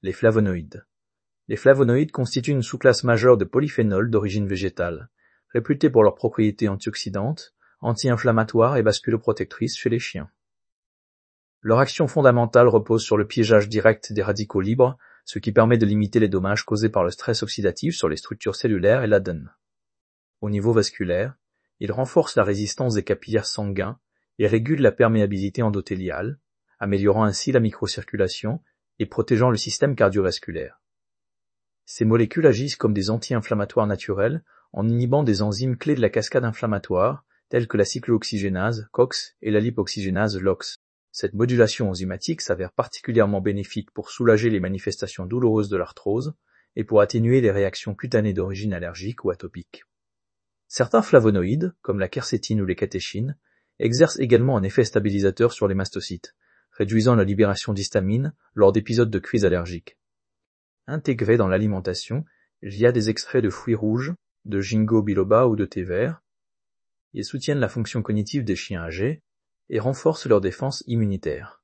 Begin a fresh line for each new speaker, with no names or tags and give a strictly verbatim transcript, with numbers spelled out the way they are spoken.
Les flavonoïdes. Les flavonoïdes constituent une sous-classe majeure de polyphénols d'origine végétale, réputés pour leurs propriétés antioxydantes, anti-inflammatoires et vasculoprotectrices chez les chiens. Leur action fondamentale repose sur le piégeage direct des radicaux libres, ce qui permet de limiter les dommages causés par le stress oxydatif sur les structures cellulaires et l'A D N. Au niveau vasculaire, ils renforcent la résistance des capillaires sanguins et régulent la perméabilité endothéliale, améliorant ainsi la microcirculation et protégeant le système cardiovasculaire. Ces molécules agissent comme des anti-inflammatoires naturels en inhibant des enzymes clés de la cascade inflammatoire, telles que la cyclooxygénase COX et la lipoxygénase LOX. Cette modulation enzymatique s'avère particulièrement bénéfique pour soulager les manifestations douloureuses de l'arthrose et pour atténuer les réactions cutanées d'origine allergique ou atopique. Certains flavonoïdes, comme la quercétine ou les catéchines, exercent également un effet stabilisateur sur les mastocytes, réduisant la libération d'histamine lors d'épisodes de crise allergique. Intégrés dans l'alimentation via des extraits de fruits rouges, de ginkgo biloba ou de thé vert, ils soutiennent la fonction cognitive des chiens âgés et renforcent leur défense immunitaire.